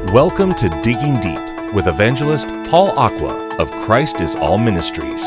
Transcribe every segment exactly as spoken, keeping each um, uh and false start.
Welcome to Digging Deep with evangelist Paul Aqua of Christ is All Ministries.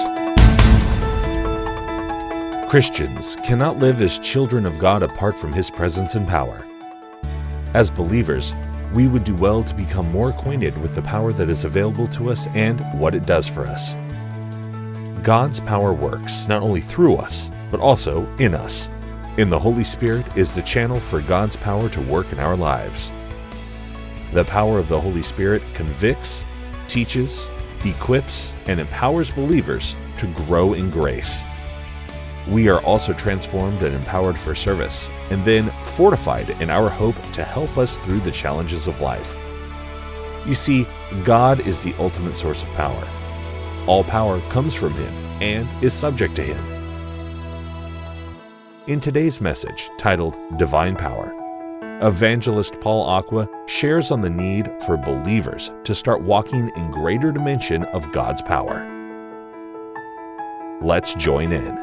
Christians cannot live as children of God apart from His presence and power. As believers, we would do well to become more acquainted with the power that is available to us and what it does for us. God's power works not only through us, but also in us. In the Holy Spirit is the channel for God's power to work in our lives. The power of the Holy Spirit convicts, teaches, equips, and empowers believers to grow in grace. We are also transformed and empowered for service, and then fortified in our hope to help us through the challenges of life. You see, God is the ultimate source of power. All power comes from Him and is subject to Him. In today's message, titled Divine Power, Evangelist Paul Aqua shares on the need for believers to start walking in greater dimension of God's power. Let's join in.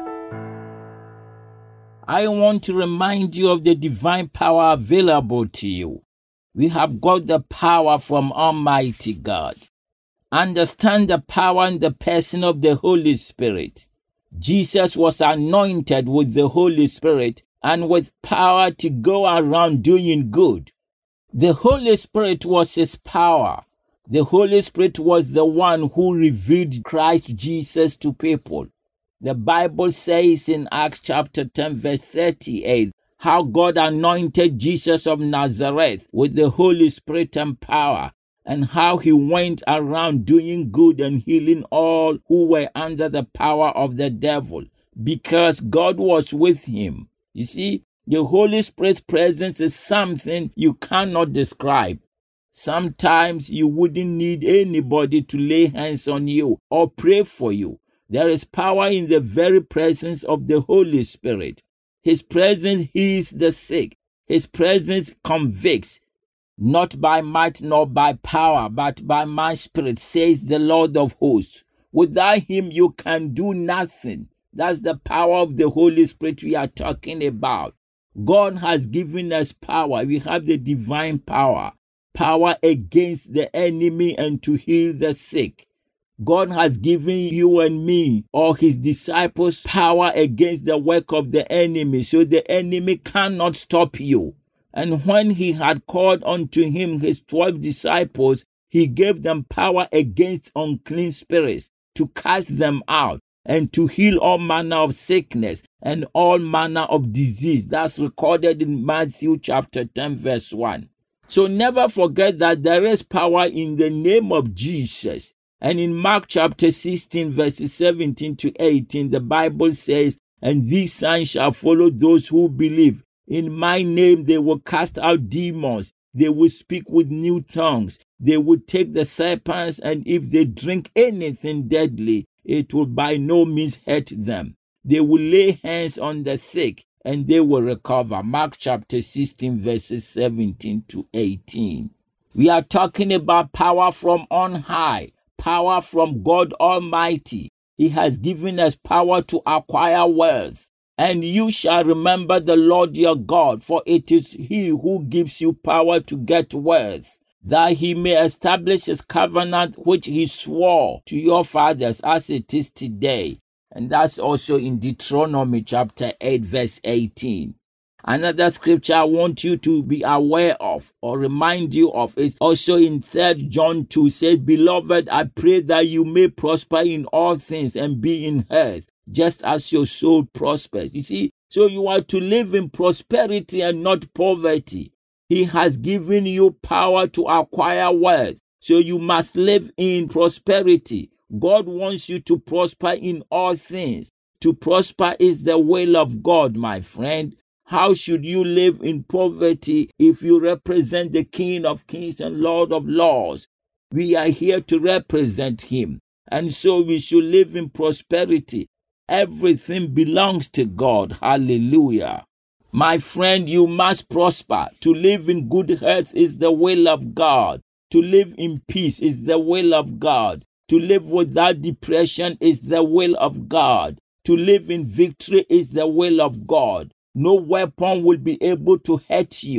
I want to remind you of the divine power available to you. We have got the power from Almighty God. Understand the power in the person of the Holy Spirit. Jesus was anointed with the Holy Spirit and with power to go around doing good. The Holy Spirit was His power. The Holy Spirit was the one who revealed Christ Jesus to people. The Bible says in Acts chapter ten verse thirty-eight, how God anointed Jesus of Nazareth with the Holy Spirit and power, and how He went around doing good and healing all who were under the power of the devil, because God was with Him. You see, the Holy Spirit's presence is something you cannot describe. Sometimes you wouldn't need anybody to lay hands on you or pray for you. There is power in the very presence of the Holy Spirit. His presence heals the sick. His presence convicts. Not by might nor by power, but by my Spirit, says the Lord of hosts. Without Him you can do nothing. That's the power of the Holy Spirit we are talking about. God has given us power. We have the divine power. Power against the enemy and to heal the sick. God has given you and me, or His disciples, power against the work of the enemy, so the enemy cannot stop you. And when He had called unto Him His twelve disciples, He gave them power against unclean spirits, to cast them out, and to heal all manner of sickness and all manner of disease. That's recorded in Matthew chapter ten verse one. So never forget that there is power in the name of Jesus. And in Mark chapter sixteen verses seventeen to eighteen, the Bible says, and these signs shall follow those who believe. In my name they will cast out demons. They will speak with new tongues. They will take the serpents, and if they drink anything deadly, it will by no means hurt them. They will lay hands on the sick, and they will recover. Mark chapter sixteen verses seventeen to eighteen. We are talking about power from on high. Power from God Almighty. He has given us power to acquire wealth. And you shall remember the Lord your God, for it is He who gives you power to get wealth, that He may establish His covenant which He swore to your fathers as it is today. And that's also in Deuteronomy chapter eight verse eighteen. Another scripture I want you to be aware of or remind you of is also in Third John two, says, Beloved, I pray that you may prosper in all things and be in health, just as your soul prospers. You see, so you are to live in prosperity and not poverty. He has given you power to acquire wealth, so you must live in prosperity. God wants you to prosper in all things. To prosper is the will of God, my friend. How should you live in poverty if you represent the King of Kings and Lord of Lords? We are here to represent Him, and so we should live in prosperity. Everything belongs to God. Hallelujah. My friend, you must prosper. To live in good health is the will of God. To live in peace is the will of God. To live without depression is the will of God. To live in victory is the will of God. No weapon will be able to hurt you.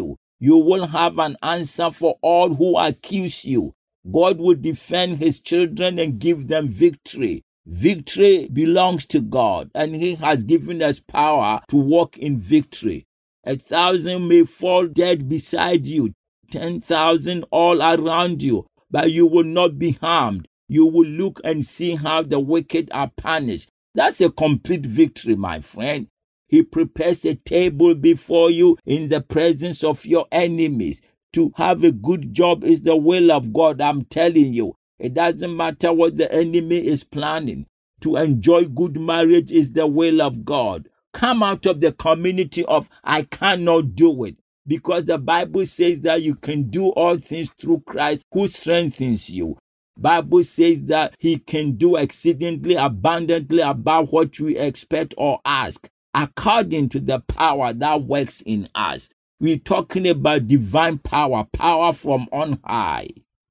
You will have an answer for all who accuse you. God will defend his children and give them victory. Victory belongs to God, and he has given us power to walk in victory. A thousand may fall dead beside you, ten thousand all around you, but you will not be harmed. You will look and see how the wicked are punished. That's a complete victory, my friend. He prepares a table before you in the presence of your enemies. To have a good job is the will of God, I'm telling you. It doesn't matter what the enemy is planning. To enjoy good marriage is the will of God. Come out of the community of I cannot do it, because the Bible says that you can do all things through Christ who strengthens you. Bible says that he can do exceedingly abundantly above what we expect or ask, according to the power that works in us. We're talking about divine power, power from on high.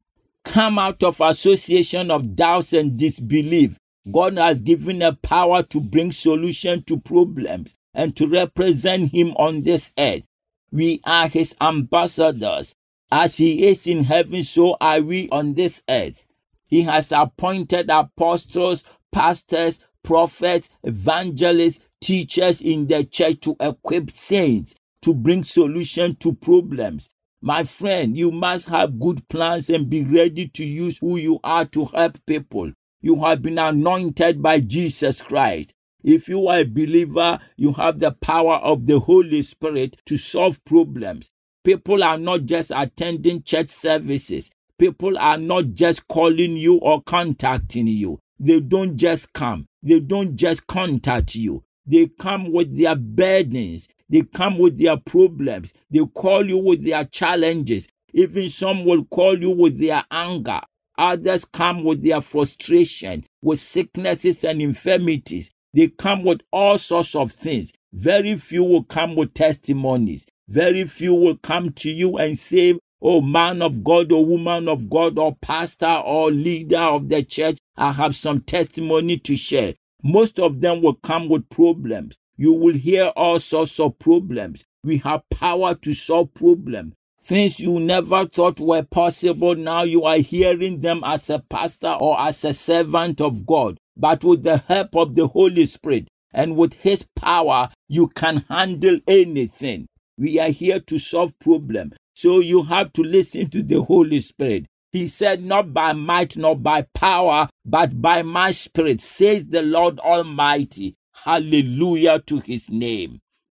Come out of association of doubts and disbelief. God has given a power to bring solution to problems and to represent him on this earth. We are his ambassadors. As he is in heaven, so are we on this earth. He has appointed apostles, pastors, prophets, evangelists, teachers in the church to equip saints to bring solution to problems. My friend, you must have good plans and be ready to use who you are to help people. You have been anointed by Jesus Christ. If you are a believer, you have the power of the Holy Spirit to solve problems. People are not just attending church services. People are not just calling you or contacting you. They don't just come. They don't just contact you. They come with their burdens. They come with their problems. They call you with their challenges. Even some will call you with their anger. Others come with their frustration, with sicknesses and infirmities. They come with all sorts of things. Very few will come with testimonies. Very few will come to you and say, oh, man of God or woman of God or pastor or leader of the church, I have some testimony to share. Most of them will come with problems. You will hear all sorts of problems. We have power to solve problems. Things you never thought were possible, now you are hearing them as a pastor or as a servant of God. But with the help of the Holy Spirit and with his power, you can handle anything. We are here to solve problems. So you have to listen to the Holy Spirit. He said, not by might, not by power, but by my Spirit, says the Lord Almighty. Hallelujah to his name.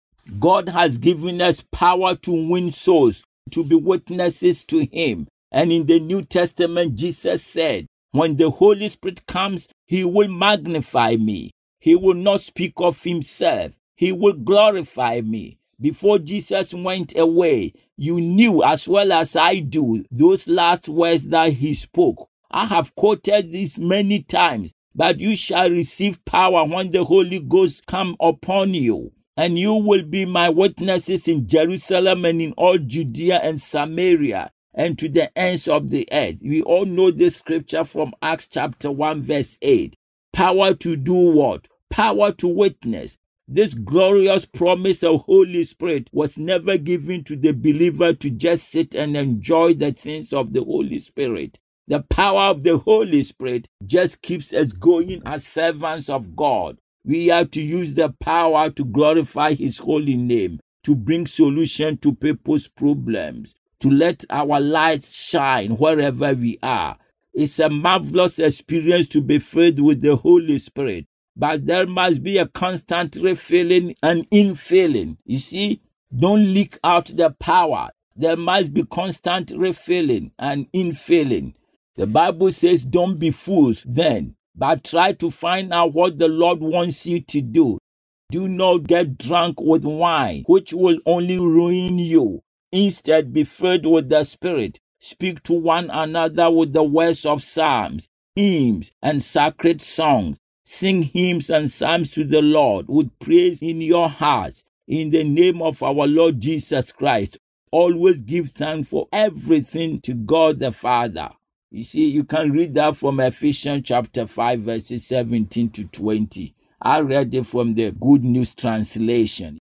God has given us power to win souls, to be witnesses to him. And in the New Testament, Jesus said, when the Holy Spirit comes, he will magnify me. He will not speak of himself. He will glorify me. Before Jesus went away, you knew as well as I do those last words that he spoke. I have quoted this many times, but you shall receive power when the Holy Ghost come upon you. And you will be my witnesses in Jerusalem and in all Judea and Samaria and to the ends of the earth. We all know this scripture from Acts chapter one verse eight. Power to do what? Power to witness. This glorious promise of Holy Spirit was never given to the believer to just sit and enjoy the things of the Holy Spirit. The power of the Holy Spirit just keeps us going as servants of God. We are to use the power to glorify his holy name, to bring solution to people's problems, to let our lights shine wherever we are. It's a marvelous experience to be filled with the Holy Spirit. But there must be a constant refilling and infilling. You see, don't leak out the power. There must be constant refilling and infilling. The Bible says, don't be fools then, but try to find out what the Lord wants you to do. Do not get drunk with wine, which will only ruin you. Instead, be filled with the Spirit. Speak to one another with the words of psalms, hymns, and sacred songs. Sing hymns and psalms to the Lord with praise in your hearts. In the name of our Lord Jesus Christ, always give thanks for everything to God the Father. You see, you can read that from Ephesians chapter five, verses seventeen to twenty. I read it from the Good News Translation.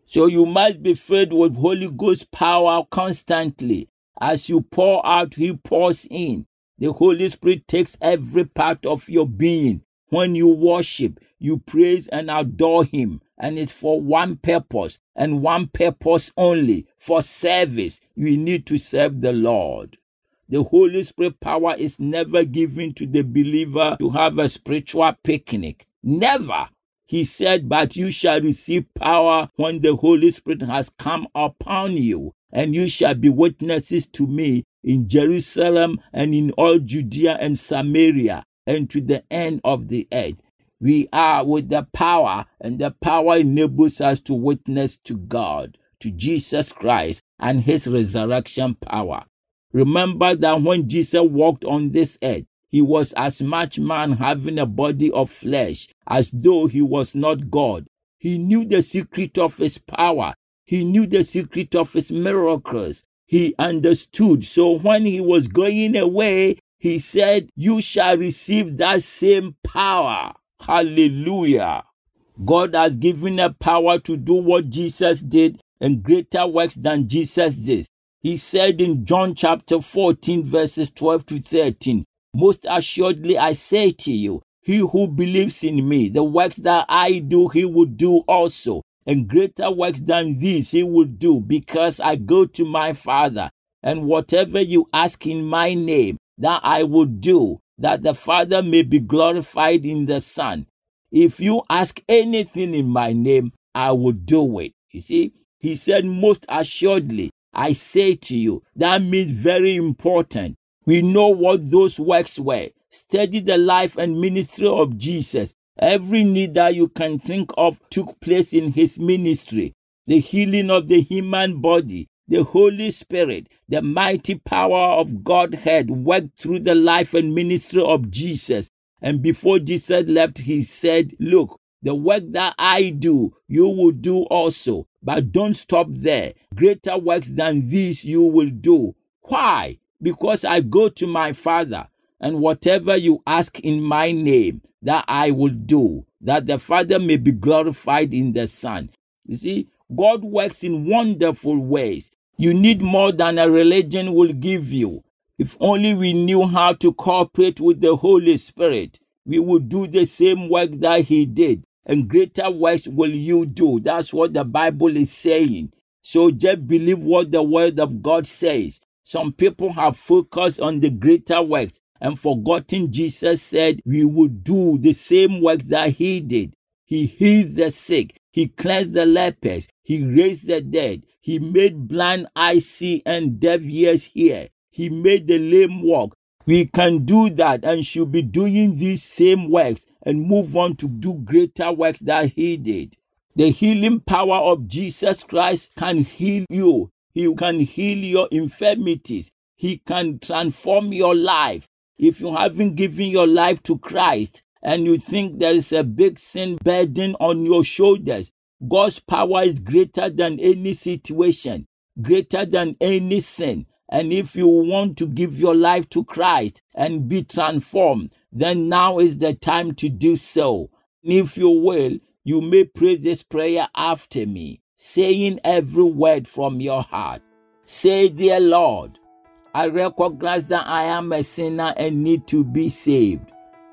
So you must be filled with Holy Ghost power constantly. As you pour out, He pours in. The Holy Spirit takes every part of your being. When you worship, you praise and adore Him, and it's for one purpose and one purpose only, for service. You need to serve the Lord. The Holy Spirit power is never given to the believer to have a spiritual picnic. Never. He said, but you shall receive power when the Holy Spirit has come upon you, and you shall be witnesses to me in Jerusalem and in all Judea and Samaria and to the end of the earth. We are with the power, and the power enables us to witness to God, to Jesus Christ and His resurrection power. Remember that when Jesus walked on this earth, He was as much man having a body of flesh as though He was not God. He knew the secret of His power. He knew the secret of His miracles. He understood. So when He was going away, He said, you shall receive that same power. Hallelujah. God has given a power to do what Jesus did and greater works than Jesus did. He said in John chapter fourteen, verses twelve to thirteen, most assuredly I say to you, he who believes in me, the works that I do, he will do also. And greater works than these he will do, because I go to my Father. And whatever you ask in my name, that I will do, that the Father may be glorified in the Son. If you ask anything in my name, I will do it. You see, He said, most assuredly, I say to you. That means very important. We know what those works were. Study the life and ministry of Jesus. Every need that you can think of took place in His ministry. The healing of the human body, the Holy Spirit, the mighty power of Godhead worked through the life and ministry of Jesus. And before Jesus left, He said, look, the work that I do, you will do also. But don't stop there. Greater works than these you will do. Why? Because I go to my Father, and whatever you ask in my name, that I will do, that the Father may be glorified in the Son. You see, God works in wonderful ways. You need more than a religion will give you. If only we knew how to cooperate with the Holy Spirit, we would do the same work that He did, and greater works will you do. That's what the Bible is saying. So just believe what the Word of God says. Some people have focused on the greater works and forgotten Jesus said we would do the same work that He did. He healed the sick. He cleansed the lepers. He raised the dead. He made blind eyes see and deaf ears hear. He made the lame walk. We can do that and should be doing these same works and move on to do greater works that He did. The healing power of Jesus Christ can heal you. He can heal your infirmities. He can transform your life. If you haven't given your life to Christ and you think there is a big sin burden on your shoulders, God's power is greater than any situation, greater than any sin. And if you want to give your life to Christ and be transformed, then now is the time to do so. And if you will, you may pray this prayer after me, saying every word from your heart. Say, dear Lord, I recognize that I am a sinner and need to be saved.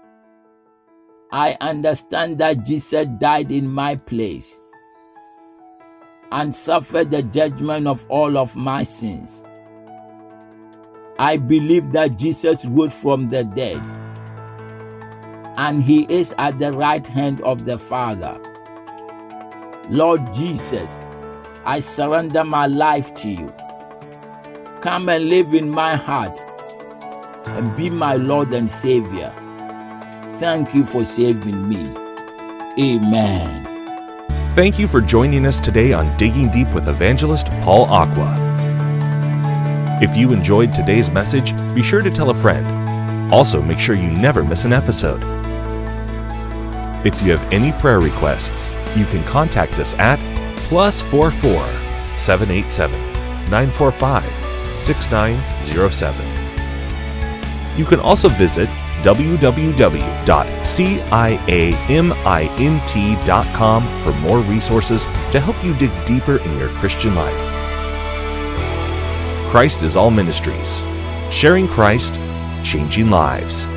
I understand that Jesus died in my place and suffered the judgment of all of my sins. I believe that Jesus rose from the dead and He is at the right hand of the Father. Lord Jesus, I surrender my life to you. Come and live in my heart and be my Lord and Savior. Thank you for saving me. Amen. Thank you for joining us today on Digging Deep with Evangelist Paul Aqua. If you enjoyed today's message, be sure to tell a friend. Also, make sure you never miss an episode. If you have any prayer requests, you can contact us at plus four four seven eight seven nine four five six nine zero seven. You can also visit w w w dot ciamint dot com for more resources to help you dig deeper in your Christian life. Christ is All Ministries. Sharing Christ, changing lives.